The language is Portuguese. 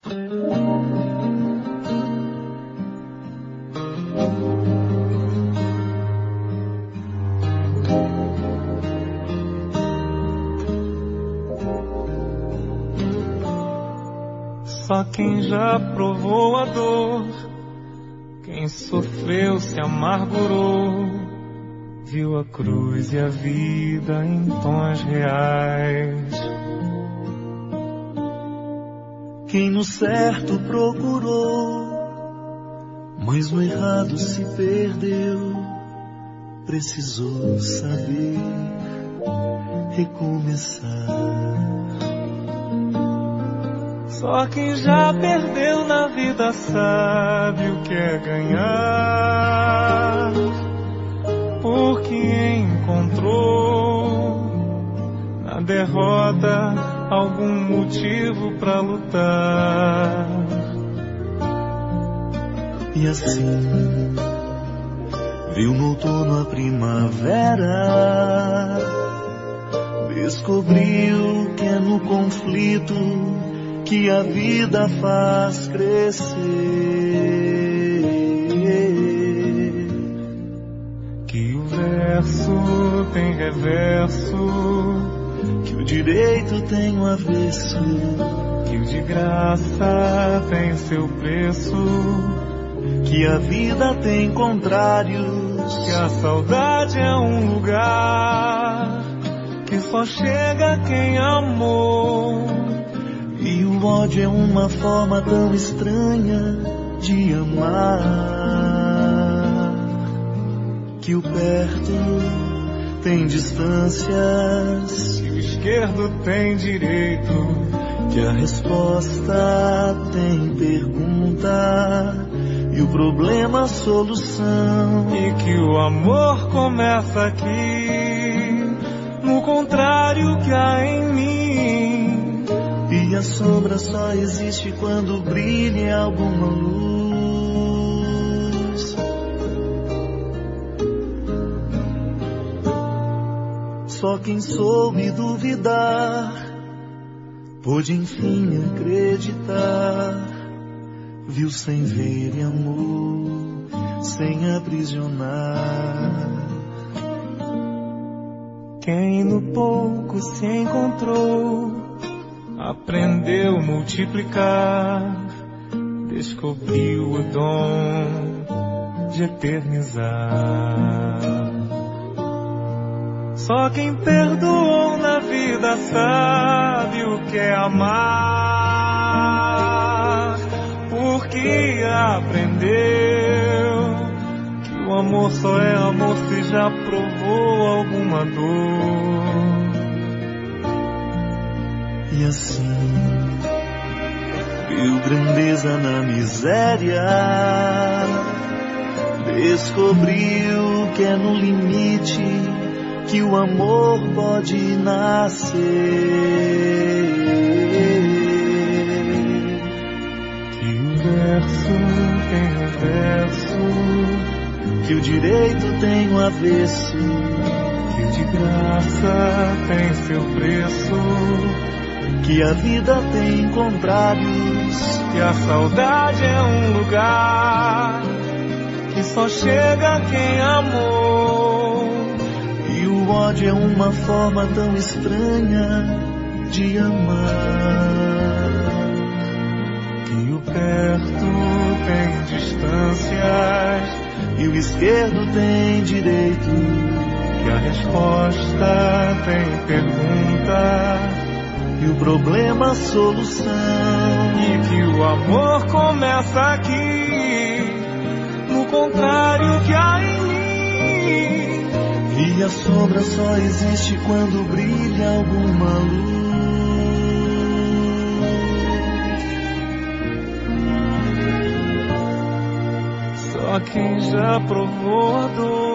Só quem já provou a dor, quem sofreu se amargurou, viu a cruz e a vida em tons reais. Quem no certo procurou, mas no errado se perdeu, precisou saber recomeçar. Só quem já perdeu na vida sabe o que é ganhar, porque encontrou na derrota algum motivo pra lutar. E assim viu no outono a primavera, descobriu que é no conflito que a vida faz crescer, que o verso tem reverso, que o direito tem um avesso, que o de graça tem seu preço, que a vida tem contrários, que a saudade é um lugar que só chega quem amou, e o ódio é uma forma tão estranha de amar, que o perto tem distâncias, que o esquerdo tem direito, que a resposta tem pergunta e o problema a solução, e que o amor começa aqui, no contrário que há em mim. E a sombra só existe quando brilha alguma luz. Só quem soube duvidar pôde enfim acreditar. Viu sem ver e amor sem aprisionar. Quem no pouco se encontrou aprendeu a multiplicar, descobriu o dom de eternizar. Só quem perdoou na vida sabe o que é amar, porque aprendeu que o amor só é amor se já provou alguma dor. E assim viu grandeza na miséria, descobriu que é no limite que o amor pode nascer, que o verso tem reverso, que o direito tem um avesso, que o de graça tem seu preço, que a vida tem contrários, que a saudade é um lugar que só chega quem amou, e o ódio é uma forma tão estranha de amar, que o perto tem distâncias e o esquerdo tem direito, que a resposta tem pergunta e o problema a solução, e que o amor começa aqui, no contrário que há em mim. E a sombra só existe quando brilha alguma luz. Só quem já provou a dor